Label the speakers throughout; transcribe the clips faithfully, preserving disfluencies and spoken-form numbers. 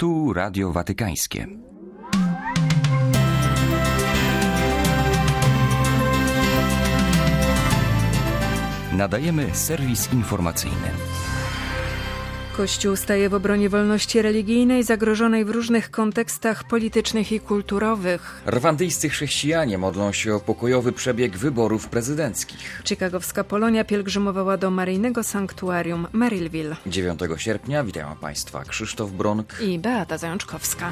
Speaker 1: Tu Radio Watykańskie. Nadajemy serwis informacyjny.
Speaker 2: Kościół staje w obronie wolności religijnej zagrożonej w różnych kontekstach politycznych i kulturowych.
Speaker 1: Rwandyjscy chrześcijanie modlą się o pokojowy przebieg wyborów prezydenckich.
Speaker 2: Chicagowska Polonia pielgrzymowała do maryjnego sanktuarium Merrillville.
Speaker 1: dziewiątego sierpnia witają Państwa Krzysztof Bronk
Speaker 2: i Beata Zajączkowska.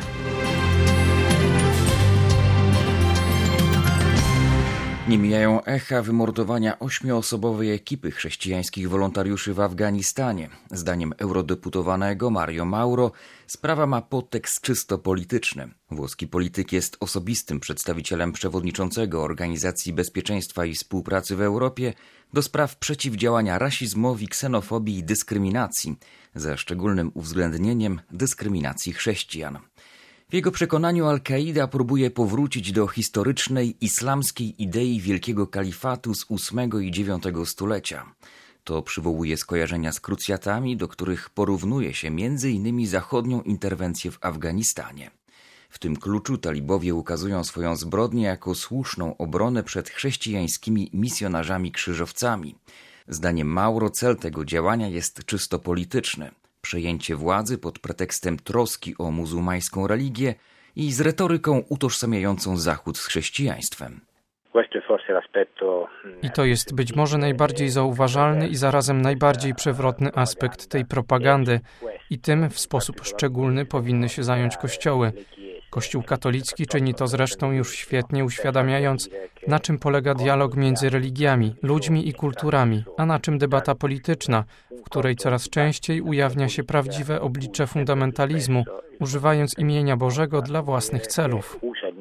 Speaker 1: Nie mijają echa wymordowania ośmioosobowej ekipy chrześcijańskich wolontariuszy w Afganistanie. Zdaniem eurodeputowanego Mario Mauro sprawa ma podtekst czysto polityczny. Włoski polityk jest osobistym przedstawicielem przewodniczącego Organizacji Bezpieczeństwa i Współpracy w Europie do spraw przeciwdziałania rasizmowi, ksenofobii i dyskryminacji, ze szczególnym uwzględnieniem dyskryminacji chrześcijan. W jego przekonaniu Al-Kaida próbuje powrócić do historycznej islamskiej idei wielkiego kalifatu z ósmego i dziewiątego stulecia. To przywołuje skojarzenia z krucjatami, do których porównuje się między innymi zachodnią interwencję w Afganistanie. W tym kluczu talibowie ukazują swoją zbrodnię jako słuszną obronę przed chrześcijańskimi misjonarzami-krzyżowcami. Zdaniem Mauro cel tego działania jest czysto polityczny. Przejęcie władzy pod pretekstem troski o muzułmańską religię i z retoryką utożsamiającą Zachód z chrześcijaństwem.
Speaker 3: I to jest być może najbardziej zauważalny i zarazem najbardziej przewrotny aspekt tej propagandy i tym w sposób szczególny powinny się zająć kościoły. Kościół katolicki czyni to zresztą już świetnie, uświadamiając, na czym polega dialog między religiami, ludźmi i kulturami, a na czym debata polityczna, w której coraz częściej ujawnia się prawdziwe oblicze fundamentalizmu, używając imienia Bożego dla własnych celów.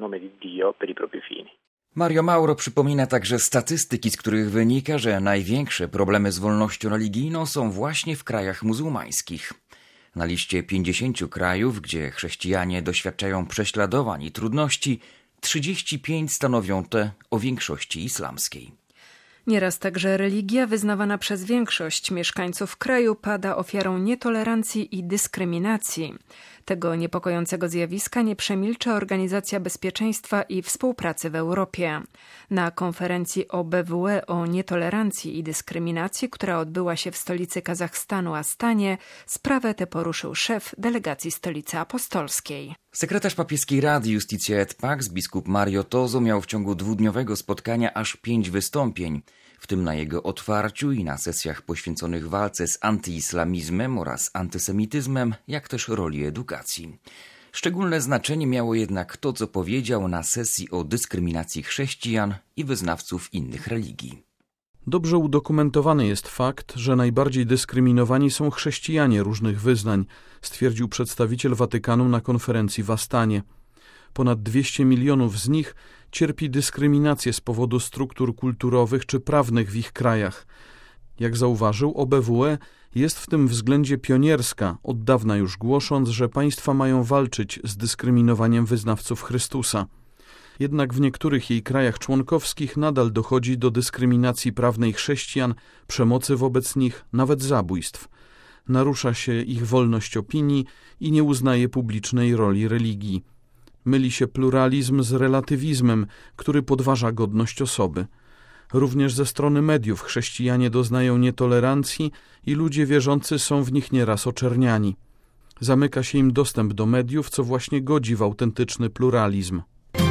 Speaker 1: Mario Mauro przypomina także statystyki, z których wynika, że największe problemy z wolnością religijną są właśnie w krajach muzułmańskich. Na liście pięćdziesięciu krajów, gdzie chrześcijanie doświadczają prześladowań i trudności, trzydzieści pięć stanowią te o większości islamskiej.
Speaker 2: Nieraz także religia wyznawana przez większość mieszkańców kraju pada ofiarą nietolerancji i dyskryminacji. Tego niepokojącego zjawiska nie przemilcza Organizacja Bezpieczeństwa i Współpracy w Europie. Na konferencji O B W E o nietolerancji i dyskryminacji, która odbyła się w stolicy Kazachstanu Astanie, sprawę tę poruszył szef delegacji Stolicy Apostolskiej.
Speaker 1: Sekretarz papieskiej Rady Iustitia et Pax, biskup Mario Tozo, miał w ciągu dwudniowego spotkania aż pięć wystąpień, w tym na jego otwarciu i na sesjach poświęconych walce z antyislamizmem oraz antysemityzmem, jak też roli edukacji. Szczególne znaczenie miało jednak to, co powiedział na sesji o dyskryminacji chrześcijan i wyznawców innych religii.
Speaker 4: Dobrze udokumentowany jest fakt, że najbardziej dyskryminowani są chrześcijanie różnych wyznań, stwierdził przedstawiciel Watykanu na konferencji w Astanie. Ponad dwieście milionów z nich cierpi dyskryminację z powodu struktur kulturowych czy prawnych w ich krajach. Jak zauważył, O B W E jest w tym względzie pionierska, od dawna już głosząc, że państwa mają walczyć z dyskryminowaniem wyznawców Chrystusa. Jednak w niektórych jej krajach członkowskich nadal dochodzi do dyskryminacji prawnej chrześcijan, przemocy wobec nich, nawet zabójstw. Narusza się ich wolność opinii i nie uznaje publicznej roli religii. Myli się pluralizm z relatywizmem, który podważa godność osoby. Również ze strony mediów chrześcijanie doznają nietolerancji i ludzie wierzący są w nich nieraz oczerniani. Zamyka się im dostęp do mediów, co właśnie godzi w autentyczny pluralizm.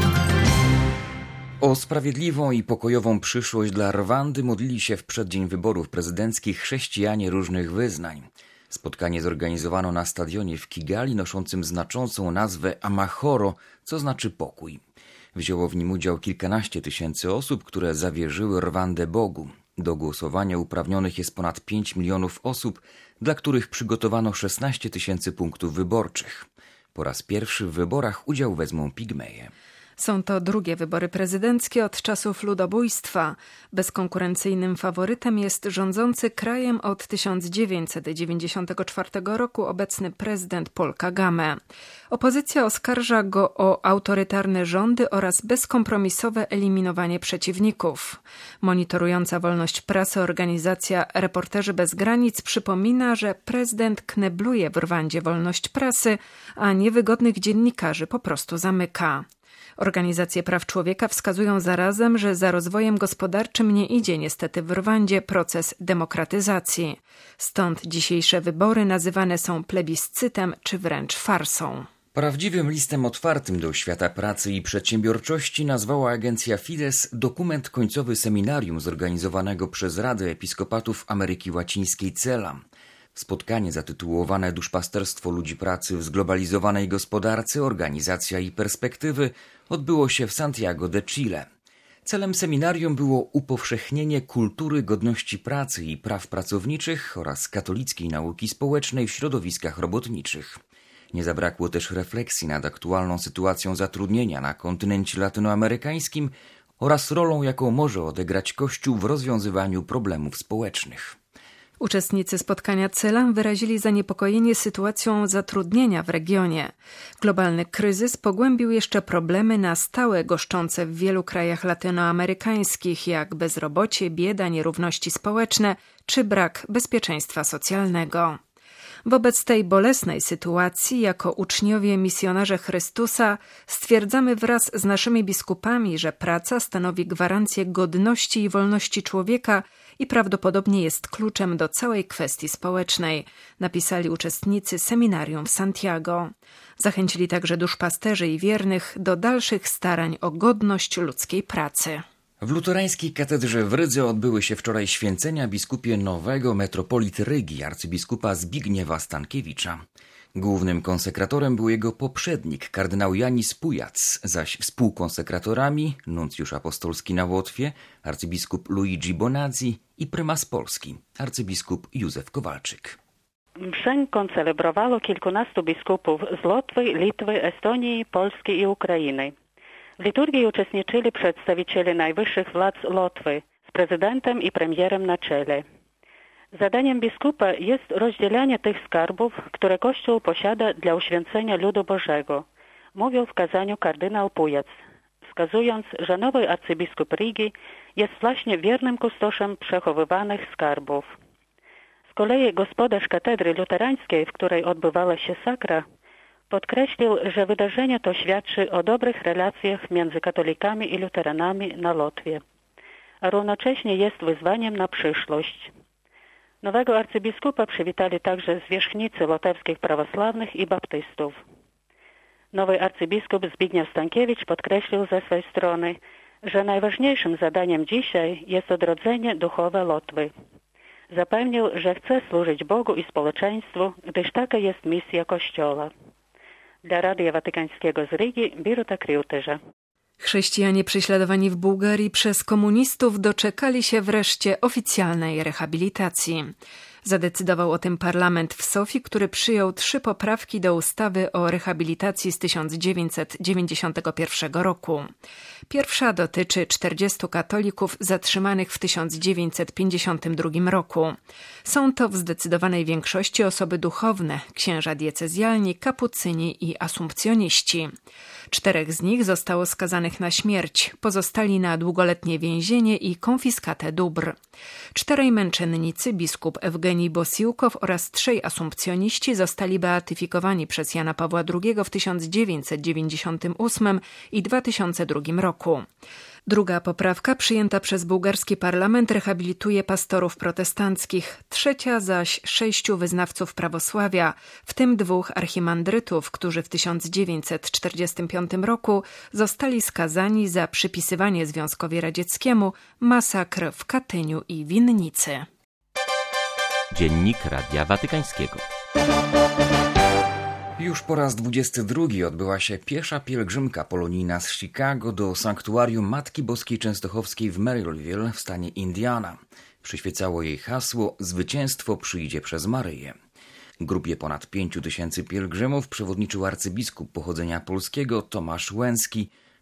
Speaker 1: O sprawiedliwą i pokojową przyszłość dla Rwandy modlili się w przeddzień wyborów prezydenckich chrześcijanie różnych wyznań. Spotkanie zorganizowano na stadionie w Kigali noszącym znaczącą nazwę Amahoro, co znaczy pokój. Wzięło w nim udział kilkanaście tysięcy osób, które zawierzyły Rwandę Bogu. Do głosowania uprawnionych jest ponad pięć milionów osób, dla których przygotowano szesnaście tysięcy punktów wyborczych. Po raz pierwszy w wyborach udział wezmą Pigmeje.
Speaker 2: Są to drugie wybory prezydenckie od czasów ludobójstwa. Bezkonkurencyjnym faworytem jest rządzący krajem od tysiąc dziewięćset dziewięćdziesiątego czwartego roku obecny prezydent Paul Kagame. Opozycja oskarża go o autorytarne rządy oraz bezkompromisowe eliminowanie przeciwników. Monitorująca wolność prasy organizacja Reporterzy Bez Granic przypomina, że prezydent knebluje w Rwandzie wolność prasy, a niewygodnych dziennikarzy po prostu zamyka. Organizacje praw człowieka wskazują zarazem, że za rozwojem gospodarczym nie idzie niestety w Rwandzie proces demokratyzacji. Stąd dzisiejsze wybory nazywane są plebiscytem czy wręcz farsą.
Speaker 1: Prawdziwym listem otwartym do świata pracy i przedsiębiorczości nazwała agencja Fides dokument końcowy seminarium zorganizowanego przez Radę Episkopatów Ameryki Łacińskiej Cela. Spotkanie zatytułowane Duszpasterstwo ludzi pracy w zglobalizowanej gospodarce, organizacja i perspektywy odbyło się w Santiago de Chile. Celem seminarium było upowszechnienie kultury godności pracy i praw pracowniczych oraz katolickiej nauki społecznej w środowiskach robotniczych. Nie zabrakło też refleksji nad aktualną sytuacją zatrudnienia na kontynencie latynoamerykańskim oraz rolą, jaką może odegrać Kościół w rozwiązywaniu problemów społecznych.
Speaker 2: Uczestnicy spotkania Cela wyrazili zaniepokojenie sytuacją zatrudnienia w regionie. Globalny kryzys pogłębił jeszcze problemy na stałe goszczące w wielu krajach latynoamerykańskich, jak bezrobocie, bieda, nierówności społeczne czy brak bezpieczeństwa socjalnego. Wobec tej bolesnej sytuacji, jako uczniowie misjonarze Chrystusa, stwierdzamy wraz z naszymi biskupami, że praca stanowi gwarancję godności i wolności człowieka i prawdopodobnie jest kluczem do całej kwestii społecznej, napisali uczestnicy seminarium w Santiago. Zachęcili także duszpasterzy i wiernych do dalszych starań o godność ludzkiej pracy.
Speaker 1: W luterańskiej katedrze w Rydze odbyły się wczoraj święcenia biskupie nowego metropolity Rygi, arcybiskupa Zbigniewa Stankiewicza. Głównym konsekratorem był jego poprzednik, kardynał Janis Pujac, zaś współkonsekratorami nuncjusz apostolski na Łotwie, arcybiskup Luigi Bonazzi i prymas Polski, arcybiskup Józef Kowalczyk.
Speaker 5: Mszę koncelebrowało kilkunastu biskupów z Łotwy, Litwy, Estonii, Polski i Ukrainy. W liturgii uczestniczyli przedstawiciele najwyższych władz Łotwy z prezydentem i premierem na czele. Zadaniem biskupa jest rozdzielanie tych skarbów, które Kościół posiada dla uświęcenia ludu Bożego, mówił w kazaniu kardynał Pujac, wskazując, że nowy arcybiskup Rygi jest właśnie wiernym kustoszem przechowywanych skarbów. Z kolei gospodarz katedry luterańskiej, w której odbywała się sakra, podkreślił, że wydarzenie to świadczy o dobrych relacjach między katolikami i luteranami na Łotwie, a równocześnie jest wyzwaniem na przyszłość. Nowego arcybiskupa przywitali także zwierzchnicy łotewskich prawosławnych i baptystów. Nowy arcybiskup Zbigniew Stankiewicz podkreślił ze swej strony, że najważniejszym zadaniem dzisiaj jest odrodzenie duchowe Łotwy. Zapewnił, że chce służyć Bogu i społeczeństwu, gdyż taka jest misja Kościoła. Dla Radia Watykańskiego z Rygi, Biruta Kriutyża.
Speaker 2: Chrześcijanie prześladowani w Bułgarii przez komunistów doczekali się wreszcie oficjalnej rehabilitacji. Zadecydował o tym parlament w Sofii, który przyjął trzy poprawki do ustawy o rehabilitacji z tysiąc dziewięćset dziewięćdziesiątego pierwszego roku. Pierwsza dotyczy czterdziestu katolików zatrzymanych w tysiąc dziewięćset pięćdziesiątym drugim roku. Są to w zdecydowanej większości osoby duchowne, księża diecezjalni, kapucyni i asumpcjoniści. Czterech z nich zostało skazanych na śmierć, pozostali na długoletnie więzienie i konfiskatę dóbr. Czterej męczennicy, biskup Ewgenij Bosiłkow oraz trzej asumpcjoniści zostali beatyfikowani przez Jana Pawła drugiego w tysiąc dziewięćset dziewięćdziesiątym ósmym i dwa tysiące drugim roku. Druga poprawka, przyjęta przez bułgarski parlament, rehabilituje pastorów protestanckich, trzecia zaś sześciu wyznawców prawosławia, w tym dwóch archimandrytów, którzy w tysiąc dziewięćset czterdziestym piątym roku zostali skazani za przypisywanie Związkowi Radzieckiemu masakr w Katyniu i Winnicy.
Speaker 6: Dziennik Radia Watykańskiego.
Speaker 1: Już po raz dwudziesty drugi odbyła się piesza pielgrzymka polonijna z Chicago do sanktuarium Matki Boskiej Częstochowskiej w Maryville w stanie Indiana. Przyświecało jej hasło „Zwycięstwo przyjdzie przez Maryję”. Grupie ponad pięciu tysięcy pielgrzymów przewodniczył arcybiskup pochodzenia polskiego Tomasz Łęcki,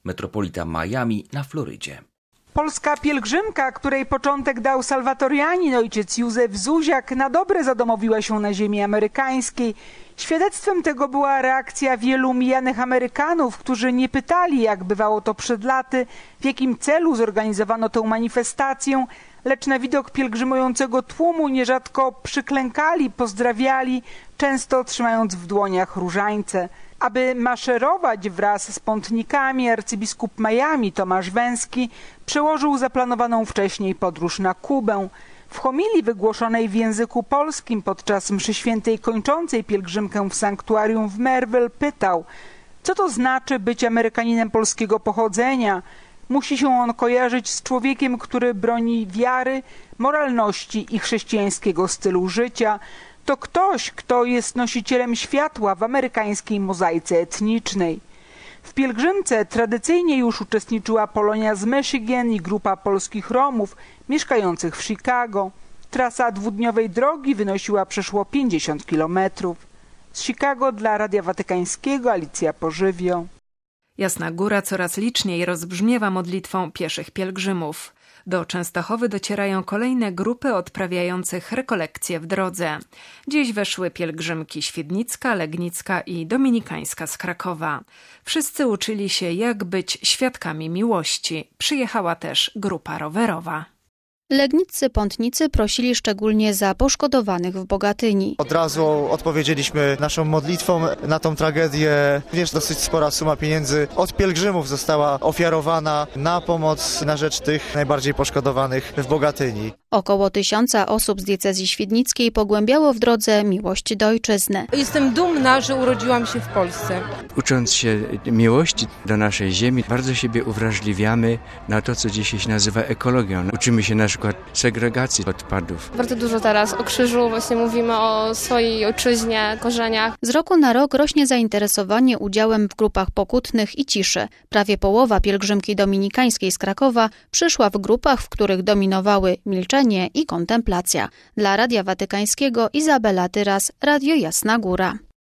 Speaker 1: metropolita Miami na Florydzie.
Speaker 7: Polska pielgrzymka, której początek dał salwatorianin ojciec Józef Zuziak, na dobre zadomowiła się na ziemi amerykańskiej. Świadectwem tego była reakcja wielu mijanych Amerykanów, którzy nie pytali, jak bywało to przed laty, w jakim celu zorganizowano tę manifestację, lecz na widok pielgrzymującego tłumu nierzadko przyklękali, pozdrawiali, często trzymając w dłoniach różańce. Aby maszerować wraz z pątnikami, arcybiskup Miami Tomasz Węski przełożył zaplanowaną wcześniej podróż na Kubę. W homilii wygłoszonej w języku polskim podczas mszy świętej kończącej pielgrzymkę w sanktuarium w Merville pytał, co to znaczy być Amerykaninem polskiego pochodzenia. Musi się on kojarzyć z człowiekiem, który broni wiary, moralności i chrześcijańskiego stylu życia. To ktoś, kto jest nosicielem światła w amerykańskiej mozaice etnicznej. W pielgrzymce tradycyjnie już uczestniczyła Polonia z Michigan i grupa polskich Romów mieszkających w Chicago. Trasa dwudniowej drogi wynosiła przeszło pięćdziesiąt kilometrów. Z Chicago dla Radia Watykańskiego Alicja Pożywio.
Speaker 2: Jasna Góra coraz liczniej rozbrzmiewa modlitwą pieszych pielgrzymów. Do Częstochowy docierają kolejne grupy odprawiających rekolekcje w drodze. Dziś weszły pielgrzymki Świdnicka, Legnicka i Dominikańska z Krakowa. Wszyscy uczyli się, jak być świadkami miłości. Przyjechała też grupa rowerowa.
Speaker 8: Legniccy pątnicy prosili szczególnie za poszkodowanych w Bogatyni.
Speaker 9: Od razu odpowiedzieliśmy naszą modlitwą na tą tragedię. Wiesz, dosyć spora suma pieniędzy od pielgrzymów została ofiarowana na pomoc na rzecz tych najbardziej poszkodowanych w Bogatyni.
Speaker 8: Około tysiąca osób z diecezji świdnickiej pogłębiało w drodze miłość do ojczyzny.
Speaker 10: Jestem dumna, że urodziłam się w Polsce.
Speaker 11: Ucząc się miłości do naszej ziemi, bardzo siebie uwrażliwiamy na to, co dzisiaj się nazywa ekologią. Uczymy się na przykład segregacji odpadów.
Speaker 12: Bardzo dużo teraz o krzyżu, właśnie mówimy o swojej ojczyźnie, korzeniach.
Speaker 8: Z roku na rok rośnie zainteresowanie udziałem w grupach pokutnych i ciszy. Prawie połowa pielgrzymki dominikańskiej z Krakowa przyszła w grupach, w których dominowały milczenie i kontemplacja. Dla Radia Watykańskiego Izabela Tyras, Radio Jasna Góra.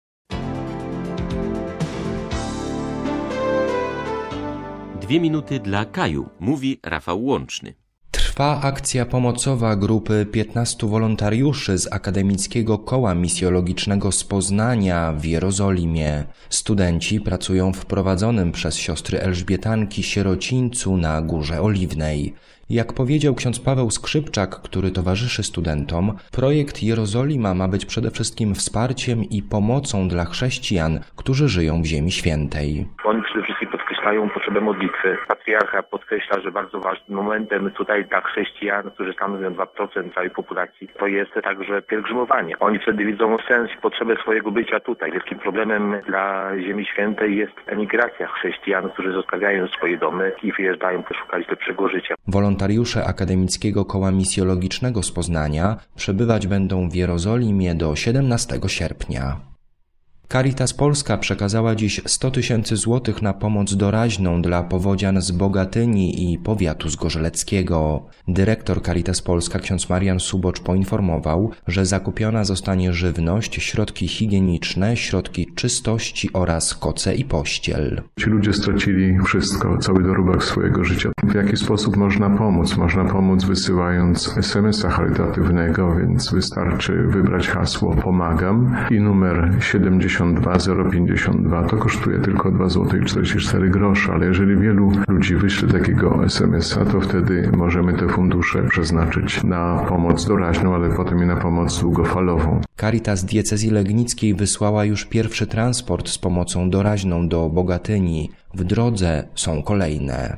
Speaker 6: Dwie minuty dla Kaju, mówi Rafał Łączny.
Speaker 13: Trwa akcja pomocowa grupy piętnastu wolontariuszy z Akademickiego Koła Misjologicznego z Poznania w Jerozolimie. Studenci pracują w prowadzonym przez siostry Elżbietanki sierocińcu na Górze Oliwnej. Jak powiedział ksiądz Paweł Skrzypczak, który towarzyszy studentom, projekt Jerozolima ma być przede wszystkim wsparciem i pomocą dla chrześcijan, którzy żyją w Ziemi Świętej.
Speaker 14: Oni przede wszystkim podkreślają potrzebę modlitwy. Patriarcha podkreśla, że bardzo ważnym momentem tutaj dla chrześcijan, którzy stanowią dwa procent całej populacji, to jest także pielgrzymowanie. Oni wtedy widzą sens i potrzebę swojego bycia tutaj. Wielkim problemem dla Ziemi Świętej jest emigracja chrześcijan, którzy zostawiają swoje domy i wyjeżdżają poszukać lepszego życia.
Speaker 13: Wolontariusze Akademickiego Koła Misjologicznego z Poznania przebywać będą w Jerozolimie do siedemnastego sierpnia. Caritas Polska przekazała dziś sto tysięcy złotych na pomoc doraźną dla powodzian z Bogatyni i powiatu zgorzeleckiego. Dyrektor Caritas Polska ksiądz Marian Subocz poinformował, że zakupiona zostanie żywność, środki higieniczne, środki czystości oraz koce i pościel.
Speaker 15: Ci ludzie stracili wszystko, cały dorobek swojego życia. W jaki sposób można pomóc? Można pomóc wysyłając es em es a charytatywnego, więc wystarczy wybrać hasło pomagam i numer siedemdziesiąt dwa zero pięćdziesiąt dwa, to kosztuje tylko dwa złote i czterdzieści cztery grosze, ale jeżeli wielu ludzi wyśle takiego es em es a, to wtedy możemy te fundusze przeznaczyć na pomoc doraźną, ale potem i na pomoc długofalową.
Speaker 13: Caritas diecezji legnickiej wysłała już pierwszy transport z pomocą doraźną do Bogatyni. W drodze są kolejne.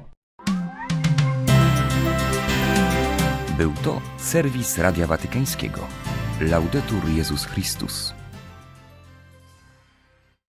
Speaker 1: Był to serwis Radia Watykańskiego. Laudetur Jezus Chrystus.